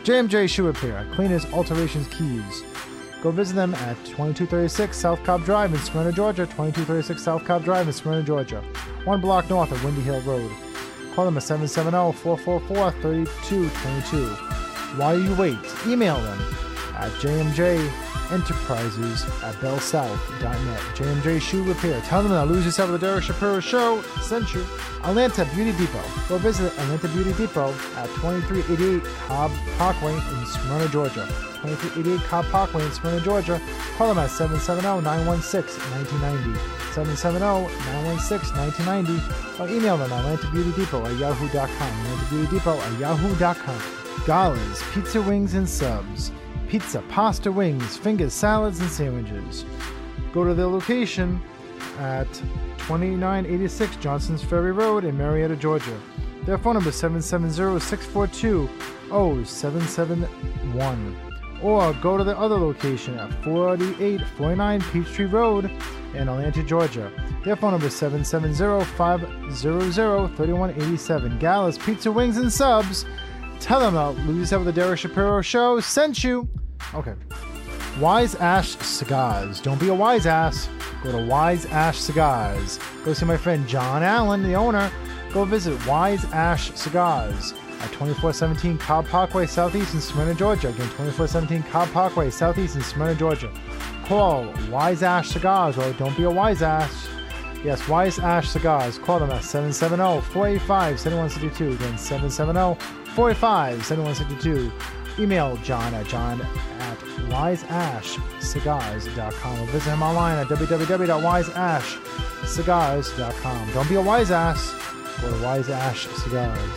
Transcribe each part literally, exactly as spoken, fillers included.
J M J Shoe Repair, cleaners, alterations, keys. Go visit them at twenty-two thirty-six South Cobb Drive in Smyrna, Georgia. twenty-two thirty-six South Cobb Drive in Smyrna, Georgia. One block north of Windy Hill Road. Call them at seven seven zero, four four four, three two two two. While you wait, email them at j m j enterprises at bell south dot net. J M J Shoe Repair. Tell them that Lose Yourself with the Derek Shapiro Show sent you. Atlanta Beauty Depot. Go visit Atlanta Beauty Depot at twenty-three eighty-eight Cobb Parkway in Smyrna, Georgia. twenty-three eighty-eight Cobb Parkway in Smyrna, Georgia. Call them at seven seven zero, nine one six, one nine nine zero. seven seven zero, nine one six, one nine nine zero. Or email them at Atlanta Beauty Depot at yahoo dot com. Atlanta Beauty Depot at yahoo dot com. Gala's Pizza Wings and Subs. Pizza, pasta, wings, fingers, salads, and sandwiches. Go to their location at twenty-nine eighty-six Johnson's Ferry Road in Marietta, Georgia. Their phone number is seven seven zero, six four two, zero seven seven one. Or go to the other location at forty-eight forty-nine Peachtree Road in Atlanta, Georgia. Their phone number is seven seven zero, five zero zero, three one eight seven. Gala's Pizza, Wings, and Subs. Tell them about Lose Yourself with the Derek Shapiro Show sent you. Okay. Wise Ash Cigars. Don't be a wise ass. Go to Wise Ash Cigars. Go see my friend John Allen, the owner. Go visit Wise Ash Cigars at twenty-four seventeen Cobb Parkway, Southeast in Smyrna, Georgia. Again, twenty-four seventeen Cobb Parkway, Southeast in Smyrna, Georgia. Call Wise Ash Cigars, or don't be a wise ass. Yes, Wise Ash Cigars. Call them at seven seven zero, four eight five, seven one six two. Again, seven seven zero, four eight five, seven one six two. Email John at john at wise ash cigars dot com or visit him online at w w w dot wise ash cigars dot com. Don't be a wise ass. Go to Wise Ash Cigars.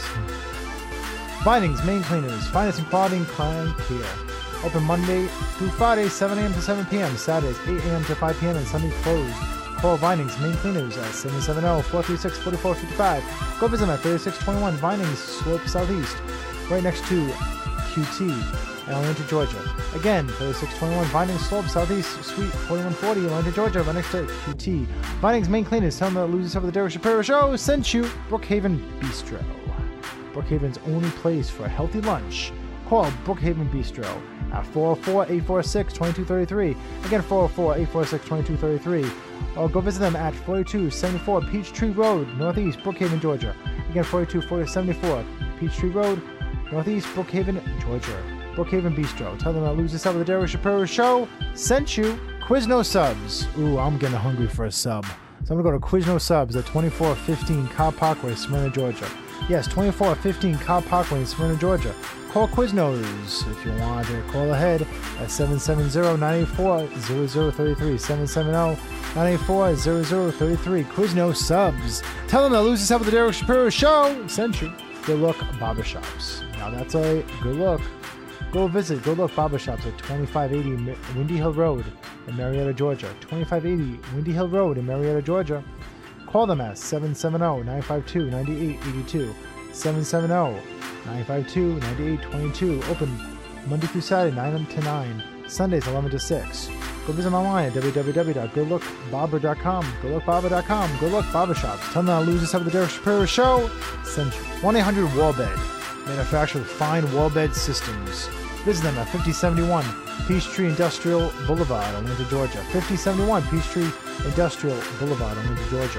Vinings, Main Cleaners, finest in quality and client care. Open Monday through Friday, seven a.m. to seven p.m. Saturdays, eight a.m. to five p.m. and Sundays closed. Call Vinings, Main Cleaners at seven seven zero, four three six, four four five five. Go visit them at thirty-six twenty-one Vinings Slope Southeast, right next to Q T in Atlanta, Georgia. Again, thirty-six twenty-one Vinings Slope Southeast, Suite forty-one forty, Atlanta, Georgia, right next to Q T. Vinings, Main Cleaners. Tell them that Lose Yourself with the Derek Shapiro Show sent you. Brookhaven Bistro. Brookhaven's only place for a healthy lunch. Call Brookhaven Bistro at four oh four, eight four six, two two three three. Again, four oh four, eight four six, two two three three. Or go visit them at forty-two seventy-four Peachtree Road, Northeast, Brookhaven, Georgia. Again, forty-two seventy-four Peachtree Road, Northeast, Brookhaven, Georgia. Brookhaven Bistro. Tell them that Lose Yourself with the Derek Shapiro Show sent you. Quizno Subs. Ooh, I'm getting hungry for a sub. So I'm going to go to Quizno Subs at twenty-four fifteen Cobb Parkway, Smyrna, Georgia. Yes, twenty-four fifteen Cobb Parkway in Smyrna, Georgia. Call Quiznos if you want to. Call ahead at seven seven zero, nine eight four, zero zero three three. seven seven zero, nine eight four, zero zero three three. Quizno Subs. Tell them that Lose Yourself with the Derek Shapiro Show sent you. Good Look Barbershops. Now that's a good look. Go visit Good Look Barbershops at twenty-five eighty Windy Hill Road in Marietta, Georgia. twenty-five eighty Windy Hill Road in Marietta, Georgia. Call them at seven seven zero, nine five two, nine eight eight two. seven seven zero, nine five two, nine eight two two. Open Monday through Saturday, nine to nine. Sundays, eleven to six. Go visit them online at w w w dot good look barber dot com. good look barber dot com. Good Look Barbershops. Tell them that Lose Yourself with the Derek Shapiro Show sent you. one eight hundred Wallbed. Manufacturer of fine wallbed systems. Visit them at fifty seventy-one Peachtree Industrial Boulevard, Atlanta, Georgia. fifty seventy-one Peachtree Industrial Boulevard, Atlanta, Georgia.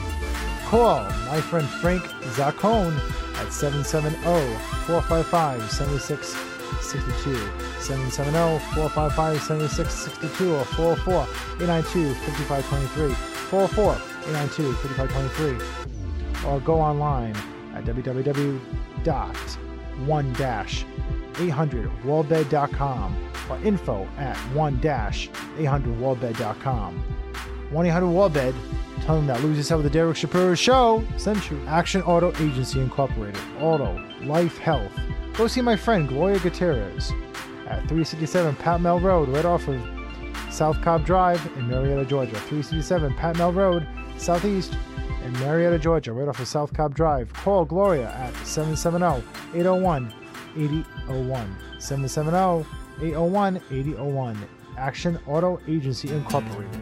Call my friend Frank Zaccone at seven seven zero, four five five, seven six six two. seven seven zero, four five five, seven six six two or four oh four, eight nine two, five five two three. four oh four, eight nine two, five five two three. Or go online at w w w dot one dash eight hundred wallbed dot com or info at one dash eight hundred wallbed dot com. one eight hundred Wallbed. Tell them that Lose Yourself with the Derek Shapiro Show sent you. Action Auto Agency Incorporated. Auto, Life, Health. Go see my friend Gloria Gutierrez at three sixty-seven Pat Mel Road, right off of South Cobb Drive in Marietta, Georgia. three sixty-seven Pat Mel Road, Southeast in Marietta, Georgia, right off of South Cobb Drive. Call Gloria at seven seven zero, eight zero one, eight zero zero one. seven seven zero, eight zero one, eight zero zero one. Action Auto Agency Incorporated.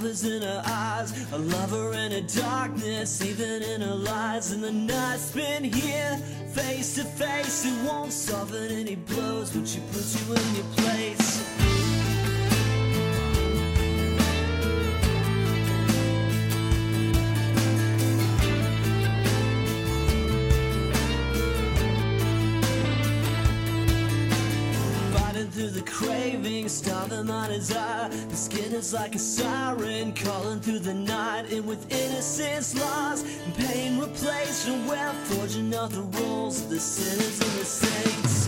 is in her eyes, a lover in her darkness, even in her lies. And the night's been here, face to face. It won't soften any blows, but she puts you in your place. Through the craving, starving on his eye. The skin is like a siren calling through the night. And with innocence lost and pain replaced, and we're forging out the roles of the sinners and the saints.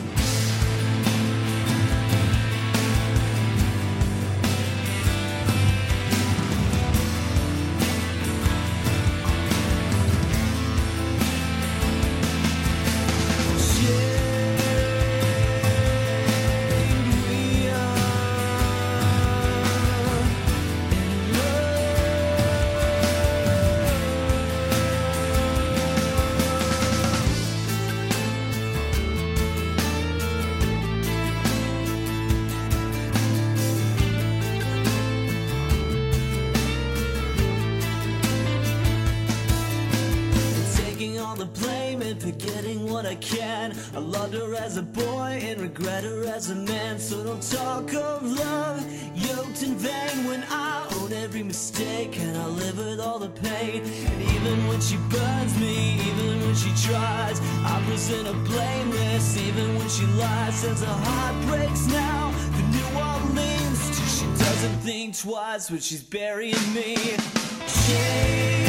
Forgetting what I can. I loved her as a boy and regret her as a man. So don't talk of love yoked in vain, when I own every mistake and I live with all the pain. And even when she burns me, even when she tries, I present her blameless. Even when she lies, says her heart breaks now for New Orleans, till she doesn't think twice when she's burying me. She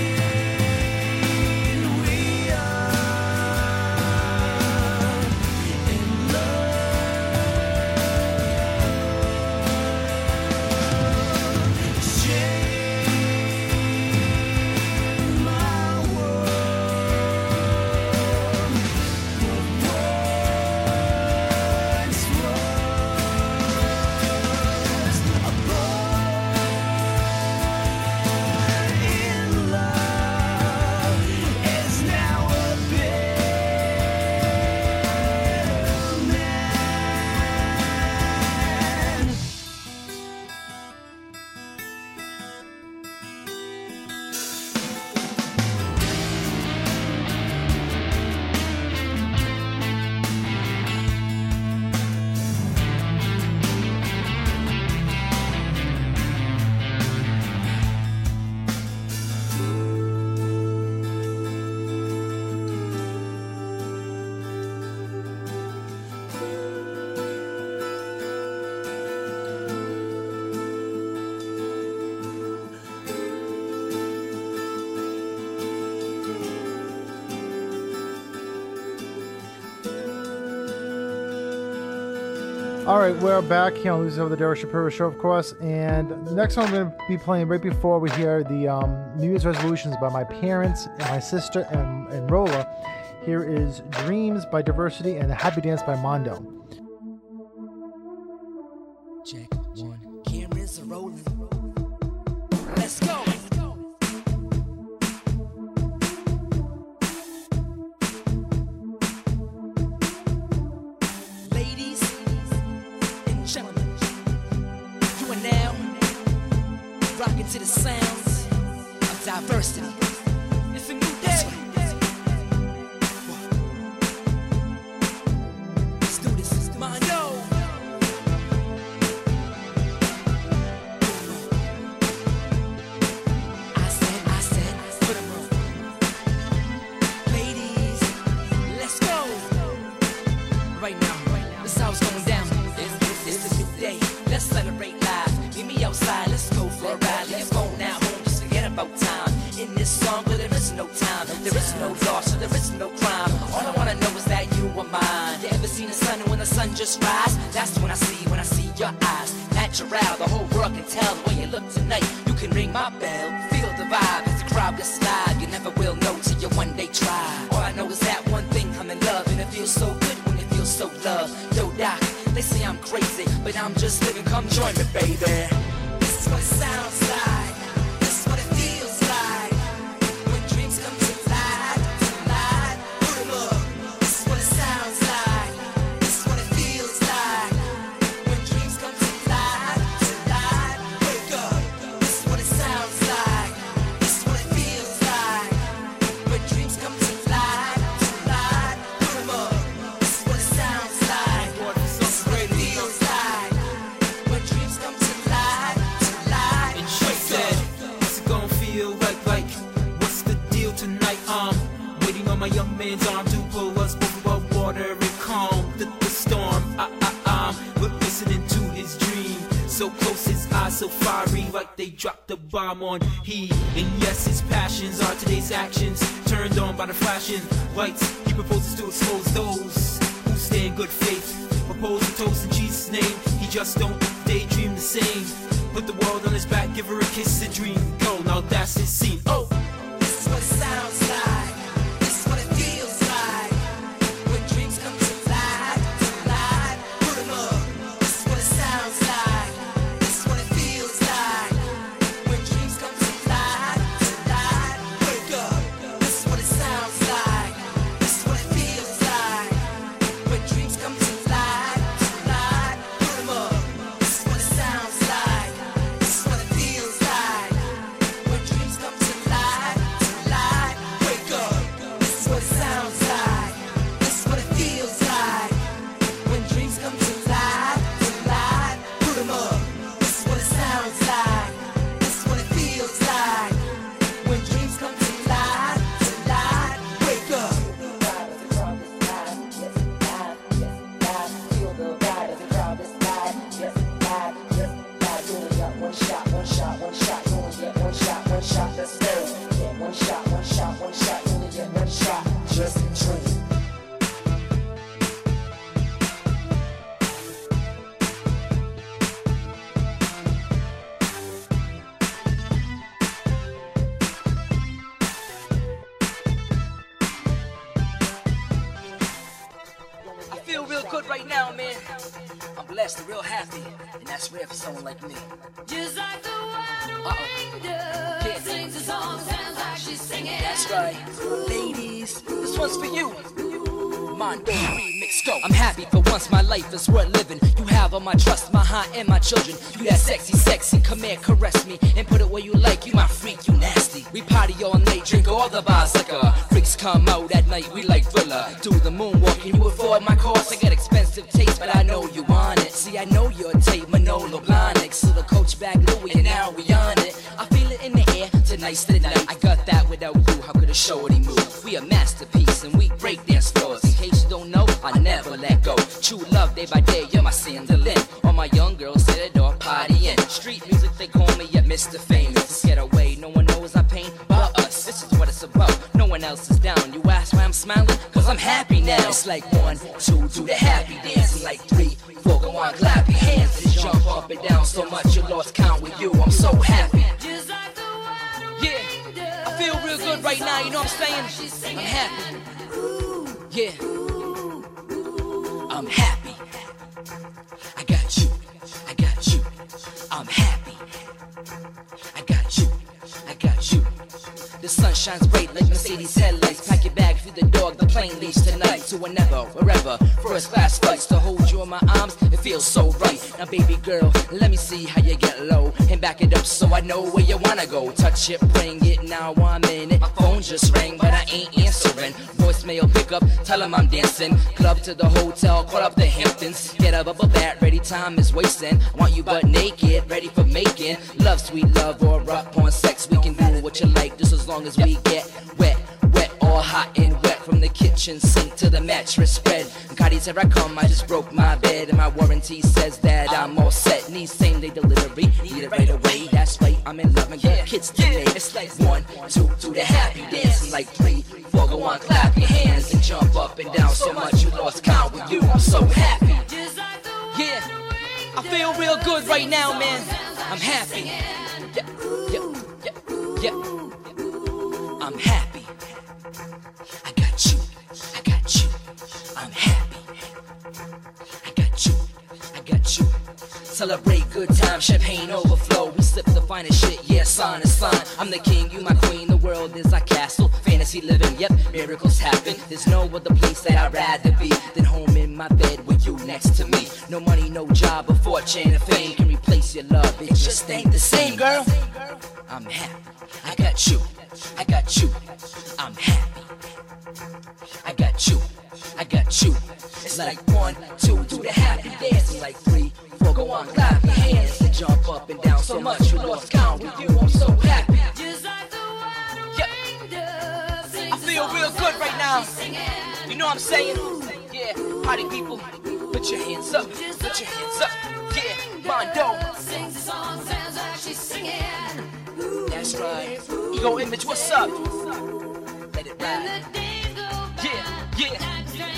All right, we're back here on Losers of the Derek Shapiro Show, of course, and the next one I'm going to be playing right before we hear the um, New Year's resolutions by my parents and my sister and, and Rolla. Here is Dreams by Diversity and Happy Dance by Mondo. Check one. Cameras are rolling. Let's go. Rocking to the sounds of diversity. It's a new day. Let's do this. Mondo. I said, I said, put 'em on. Ladies, let's go. Right now, this is how it's going down. It's, it's a new day. Let's celebrate live. Meet me outside. Let's go for a ride. Let's go now home. Just forget about time. In this song, but there is no time. There is no loss, so there is no crime. All I wanna know is that you are mine. You ever seen the sun when the sun just rise? That's when I see, when I see your eyes. Natural, the whole world can tell the way you look tonight. You can ring my bell, feel the vibe as the crowd gets live. You never will know till you one day try. All I know is that one thing, I'm in love, and it feels so good when it feels so love. Yo, Doc, they say I'm crazy, but I'm just living. Come join me, baby. This is what it sounds like. This is what it feels like. When dreams come to life, to life, put 'em up. This is what it sounds like. This is what it feels like. When dreams come to life, to life, wake up. This is what it still fiery like they dropped the bomb on he. And yes, his passions are today's actions, turned on by the flashing lights. He proposes to expose those who stay in good faith. Propose a toast in Jesus' name. He just don't daydream the same. Put the world on his back, give her a kiss, a dream. Go, now that's his scene. Oh, This is what it sounds like. This is what it feels like. When dreams come to life, to life, put 'em up. This is what it sounds like. This is what it feels like. When dreams come to life, to life, wake up. This is what it sounds like. This is what it feels like. When dreams come to life, to life, put 'em up. This is what it sounds like. This is what it feels like. When dreams come to life, to life, wake up. This is what it sounds like. This is what it feels like. When dreams come to life, to life, put 'em up. This is what it sounds like. This is what it feels like. When dreams come to life, to life, wake up. One shot, one shot, one shot, you only get one shot, one shot, let's go. Yeah, one shot, one shot, one shot, you only get one shot, just dream. I feel real good right now, man. I'm blessed and real happy, and that's rare for someone like me. Just like the water Uh-oh. wind does, Yeah. sings a song, sounds like she's singing. That's right, ladies, this one's for you. Mondo remix, go. I'm happy for once, my life is worth living. You have all my trust, my heart, and my children. You that sexy, sexy, come here, caress me, and put it where you like. You my freak, you nasty. We party all night, drink all the bars liquor. Freaks come out at night, we like Thriller. Do the moonwalk, and you afford my course. I got expensive taste, but I know you want it. See, I know your tape, Manolo Blahnik. So the coach bag Louis, and now we on it. I feel it in the air, tonight's the night. I got that without you, how could a shorty move? We a masterpiece, and we break dance floors. In case you don't know, I never let go. True love, day by day, you're my Sandalin. All my young girls sit at door partying. Street music, they call me yet Mister Famous. Just get away, no one knows I pain but us. This is what it's about, no one else is down. You ask why I'm smiling? Cause I'm happy now. It's like one, two, do the happy dance. And like three, four, go on, clap your hands. And jump up and down so much you lost count with you. I'm so happy. Just like the water Yeah, wind does, I feel real good right now, you know what I'm saying? she's I'm singing. happy. Yeah, I'm happy. I got you, I got you. I'm happy. I got you, I got you. The sun shines bright like Mercedes headlights. Pack your bag, feed the dog, the plane leaves tonight. To whenever, wherever, first class flights. To hold you in my arms, it feels so right. Now baby girl, let me see how you get low. And back it up so I know where you wanna go. Touch it, bring it, now I'm in it. My phone just rang, but I ain't answering. Voicemail pick up, tell him I'm dancing. Club to the hotel, call up the Hamptons. Get a bubble bat, ready, time is wasting. I want you butt naked, ready for making love, sweet love, or rock on sex. We can do what you like, just as long as we get wet, wet, all hot and wet. From the kitchen sink to the mattress spread. Gotti said I come, I just broke my bed. And my warranty says that I'm all set. Need same day delivery, need it right away. That's right, I'm in love and got kids today. It's like one, two, do the happy dance. And like three, four, go on, clap your hands. And jump up and down so much you lost count with you. I'm so happy. Just like the water Yeah, wind I feel real good right now, man. I'm happy. Yeah, yeah, yeah, yeah. I'm happy. I got you. I got you. I'm happy. I got you. I got you. Celebrate good time, champagne overflow. We sip the finest shit, yeah, sign is sign. I'm the king, you my queen, the world is our castle. Fantasy living, yep, miracles happen. There's no other place that I'd rather be than home in my bed with you next to me. No money, no job, or fortune or fame can replace your love. It just ain't the same, girl. I'm happy. I got you. I got you. I'm happy. I got you. I got you. It's like one, two, do the happy dance. And like three, four, go on, clap your hands. And jump up and down so much you lost count with you. I'm so happy. Just like the water Yep. wind does, sings I a feel song, real good right now. she's singing. You know what I'm saying? Yeah, party people, put your hands up, put your hands up. Yeah, Mondo. Sings a song, sounds like That's right. Ego Image, what's up? Let it ride. Yeah, yeah.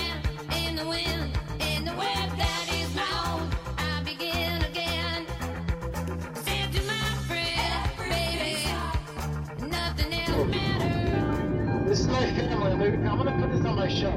This is my family. I'm gonna put this on my show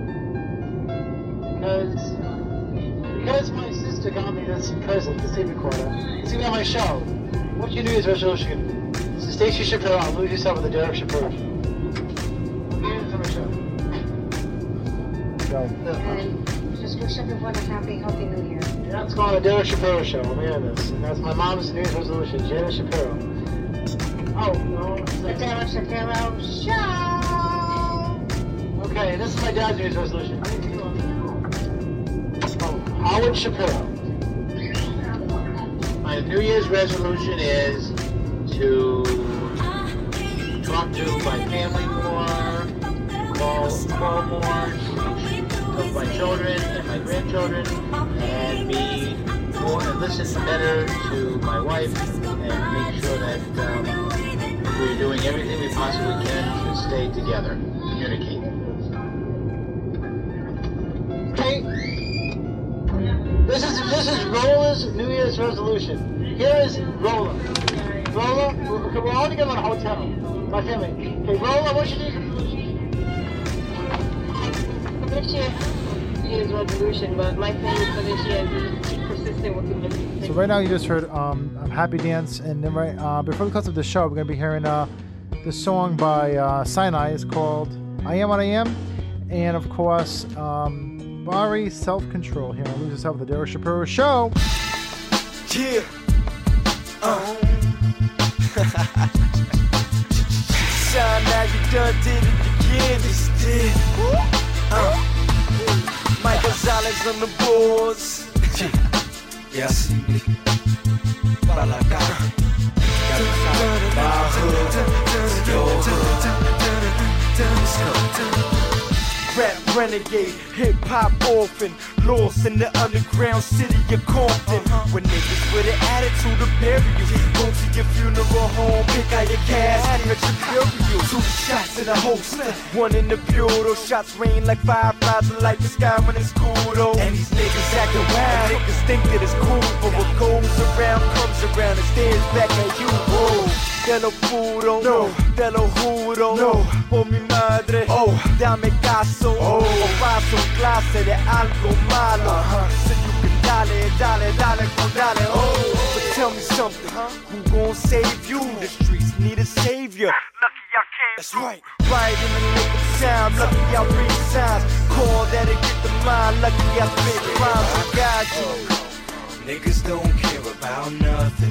because because my sister got me this present, this tape recorder. It's gonna be on my show. What's your New Year's resolution? So Stacey Shapiro, lose yourself with the Derek Shapiro. Okay, it's on my show. Go. And just wish everyone a happy, healthy New Year. Yeah, it's called the Derek Shapiro Show. Let me hear this. And that's my mom's New Year's resolution, Janet Shapiro. Oh, no. The Derek Shapiro Show! Okay, this is my dad's New Year's resolution. Oh, Howard Shapiro. My New Year's resolution is to talk to my family more, call, call more, talk to my children and my grandchildren, and be more and listen better to my wife, and make sure that um, we're doing everything we possibly can to stay together, communicate. Okay. This is this is Rola's New Year's resolution. Here is Rola. Rola, we're, we're all together in a hotel. My family. Okay, Rola, what's your New Year's resolution? This year, New Year's resolution, but my thing for this year is to keep persistent with commitment. So right now you just heard um, Happy Dance, and then right uh, before the close of the show, we're gonna be hearing uh, the song by uh, Sinai. It's called "I Am What I Am," and of course, um, Bari Self Control here on Lose Yourself with the Derek Shapiro Show. Yeah. Uh. Shine, now you done did it again. This did. Uh. Mike Gonzalez on the boards. Yes. Para la cara. My hood. Your hood. Rap renegade, hip-hop orphan, lost in the underground city of Compton. When niggas with an attitude to bury you, go to your funeral home, pick out your casket, let you bury you. Two shots in the holster, one in the bureau. Shots rain like fireflies, like the sky when it's cool though. And these niggas acting wild, niggas think that it's cool, but what goes around comes around and stares back at you. Whoa. Te lo juro, no, te lo juro, no, por mi madre, oh, dame caso, oh, o paso clase de algo malo, uh-huh. So you can dale, dale, dale, con dale, oh. But tell me something, huh? Who gon' save you? The streets need a savior. Lucky y'all came. That's right. Right in the nick of time, lucky y'all read signs. Call that and get the mind, lucky y'all spit rhymes. I got you. Niggas don't care about nothing.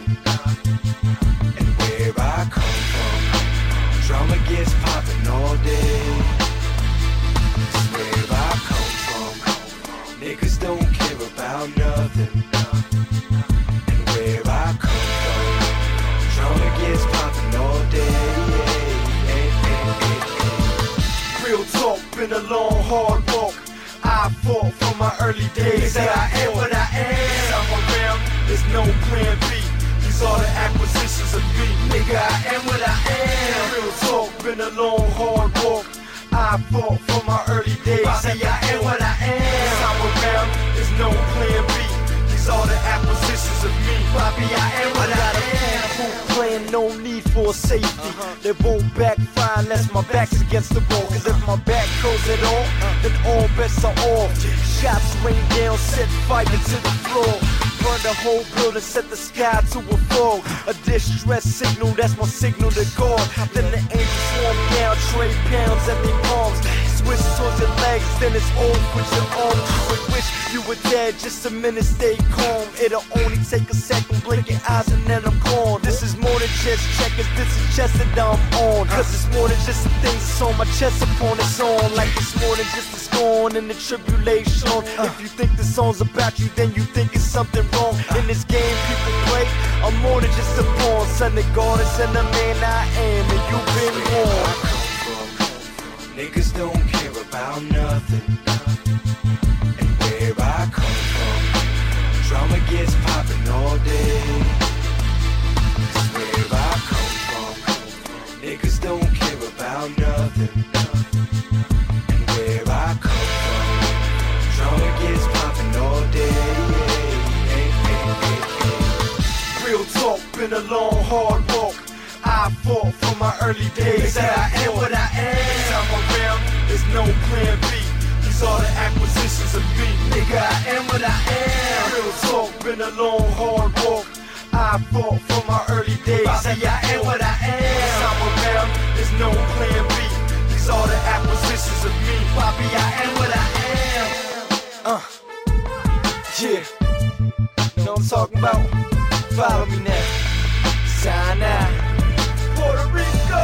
Where I come from, drama gets poppin' all day. That's where I come from. Niggas don't care about nothing. And where I come from, drama gets poppin' all day. Hey, hey, hey, hey. Real talk, been a long, hard walk. I fought from my early days. That I am what I am. I'm around, there's no plan B. All the acquisitions of me, nigga, I am what I am. Real talk, been a long, hard walk. I fought from my early days. Say I am what I am. I'm around, there's no plan B. These are the acquisitions of me. Bobby, I am what I am. Full plan, no need for safety. Uh-huh. They won't backfire unless my back's against the wall. Cause if my back goes at all, then all bets are off. Shots rain down, set fire to the floor. Burn the whole building, set the sky to a fog. A distress signal, that's my signal to God. Then the angels swarm down, trade pounds at their palms. Switch towards your legs, then it's on with your arms. You would wish you were dead, just a minute, stay calm. It'll only take a second, blink your eyes and then I'm gone. This is more than chest checkers, this is chest that I'm on. Cause it's more than just the things that's on my chest upon its own. Like it's more than just the scorn and the tribulation. If you think the song's about you, then you think it's something wrong. In this game people play, I'm more than just a pawn. Son of God is in the man I am, and you've been warned. Niggas don't care about nothing. And where I come from, drama gets poppin' all day. Cause where been a long, hard walk. I fought from my early days that I am what I am. This time around, there's no plan B. These are the acquisitions of me. Nigga, I am what I am. Real talk, been a long, hard walk. I fought from my early days. Bobby, I am what I am. This time around, there's no plan B. These are the acquisitions of me. Bobby, I am what I am. Uh, yeah. Know what I'm talking about? Follow me now. Sign out. Puerto Rico.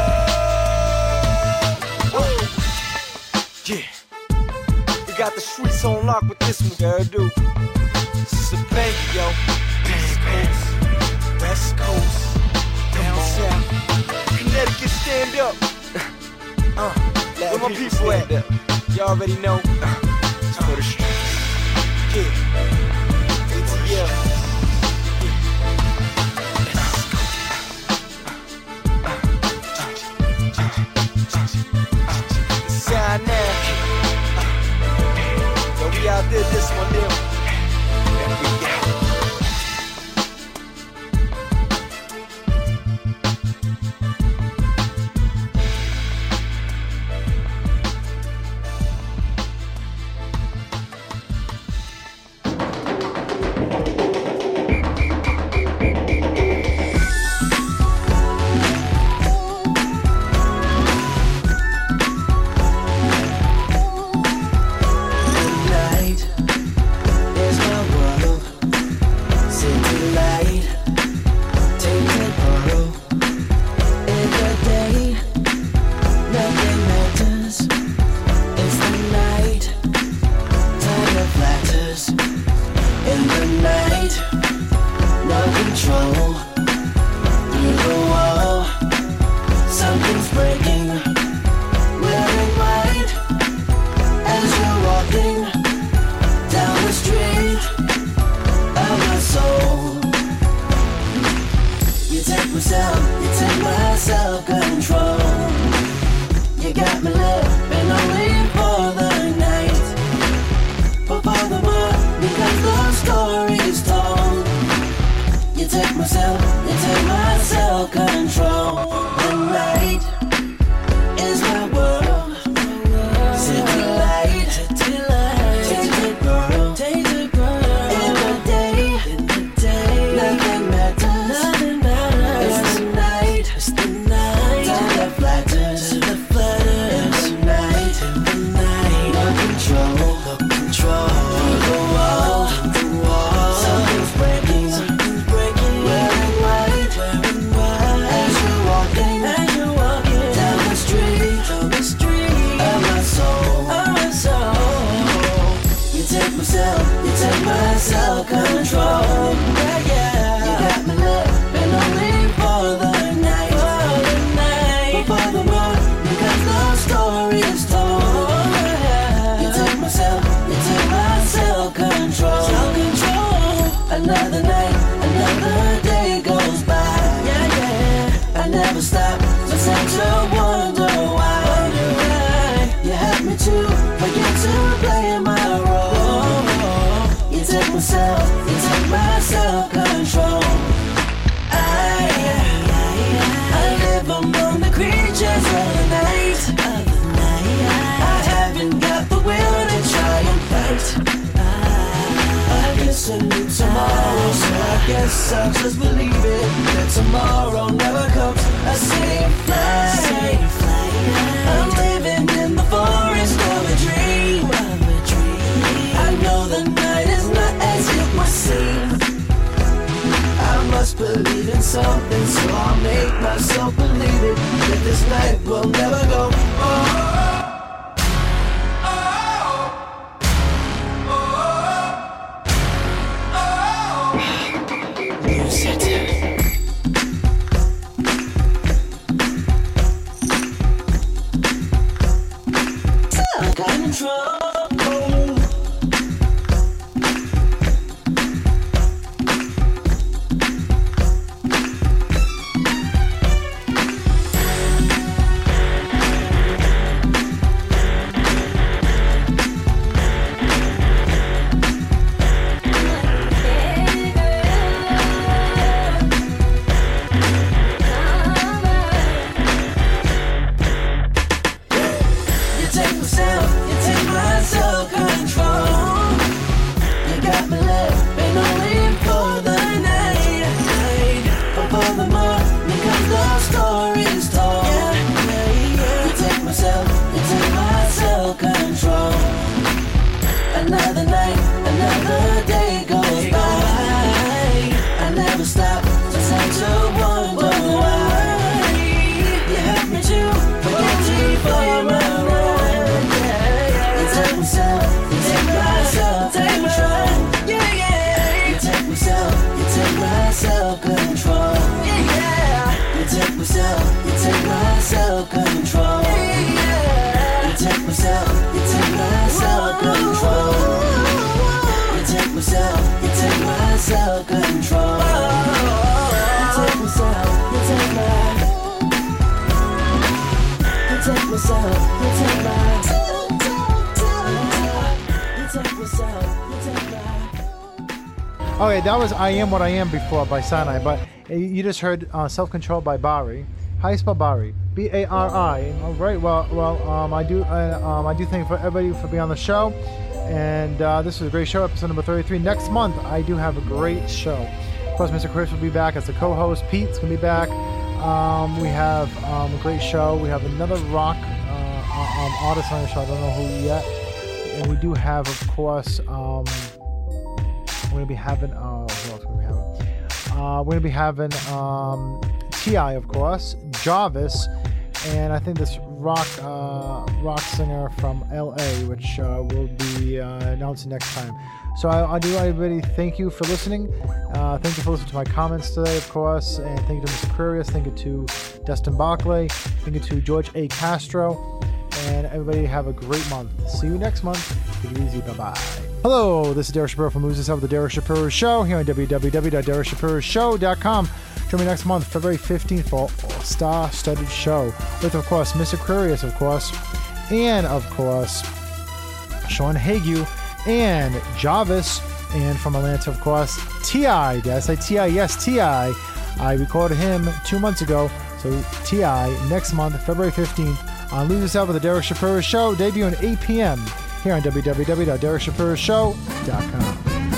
Woo. Yeah. We got the streets on lock with this one, girl, dude. This is a bank, yo. East Coast, West Coast, down south. Connecticut, stand up. Uh, where my people at? You already know. Uh, it's for the streets. Yeah. A T L. Sign now. Yo, we out there, this one, them. And we out. I'll just believe it, that tomorrow never comes. I say fly, I'm living in the forest of a dream. I know the night is not as it must seem. I must believe in something, so I'll make myself believe it, that this night will never go. Oh. myself, you take my self-control. You take myself, you take my. You take myself, you take my. You take myself, you take my. Okay, that was I Am What I Am before by Sinai, but you just heard uh, Self-Control by Bari. How you spell Bari? B A R I. All right. Well, well, um, I do, uh, um, I do thank for everybody for being on the show, and uh, this was a great show, episode number thirty-three. Next month, I do have a great show. Of course, Mister Chris will be back as the co-host. Pete's gonna be back. Um, we have um, a great show. We have another rock uh, um, artist on the show. I don't know who yet, and we do have, of course. Um, We're gonna be having. Uh, who else are we having? Uh, we're gonna be having um, T I, of course, Jarvis, and I think this rock uh, rock singer from L A, which uh, will be uh, announced next time. So I, I do everybody thank you for listening. Uh, thank you for listening to my comments today, of course, and thank you to Mister Aquarius. Thank you to Dustin Barclay. Thank you to George A. Castro. And everybody have a great month. See you next month. Take it easy. Bye-bye. Hello, this is Derek Shapiro from Lose Yourself with the Derek Shapiro Show here on w w w dot derek shapiro show dot com. Join me next month, February fifteenth, for a star-studded show with, of course, Mister Aquarius, of course, and, of course, Sean Hague and Jarvis, and from Atlanta, of course, T I. Did I say T I? Yes, T I. I recorded him two months ago, so T I next month, February fifteenth, on Lose Yourself with the Derek Shapiro Show, debuting at eight p.m. here on w w w dot derek shapiro show dot com.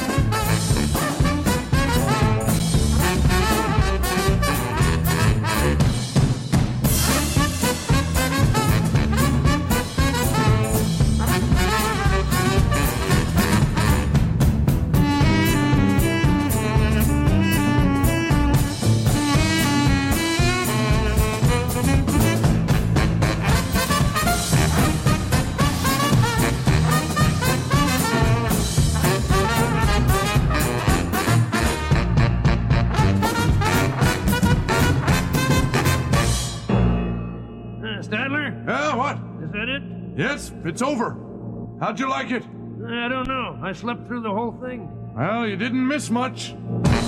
Yes, it's over. How'd you like it? I don't know. I slept through the whole thing. Well, you didn't miss much.